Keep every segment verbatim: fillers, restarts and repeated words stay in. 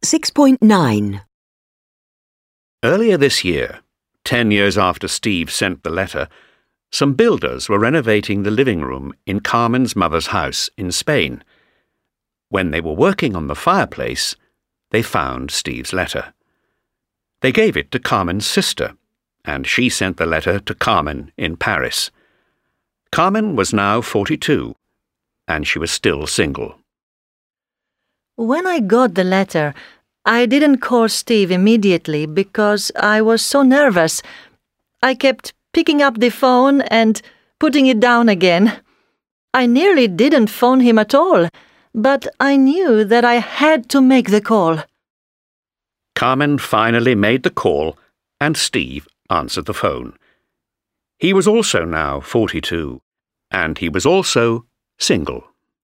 six point nine. Earlier this year, ten years after Steve sent the letter, some builders were renovating the living room in Carmen's mother's house in Spain. When they were working on the fireplace, they found Steve's letter. They gave it to Carmen's sister, and she sent the letter to Carmen in Paris. Carmen was now forty-two, and she was still single. When I got the letter, I didn't call Steve immediately because I was so nervous. I kept picking up the phone and putting it down again. I nearly didn't phone him at all, but I knew that I had to make the call. Carmen finally made the call, and Steve answered the phone. He was also now forty-two, and he was also single.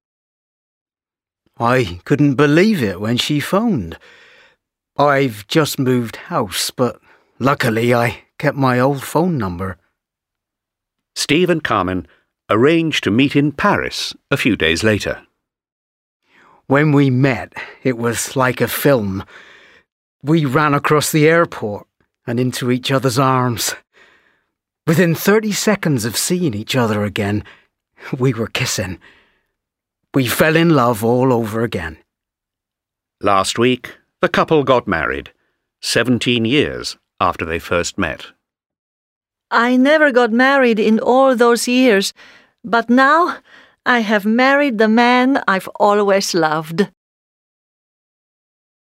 I couldn't believe it when she phoned. I've just moved house, but luckily I kept my old phone number. Steve and Carmen arranged to meet in Paris a few days later. When we met, it was like a film. We ran across the airport and into each other's arms. Within thirty seconds of seeing each other again, we were kissing. We fell in love all over again. Last week, the couple got married, seventeen years after they first met. I never got married in all those years, but now I have married the man I've always loved.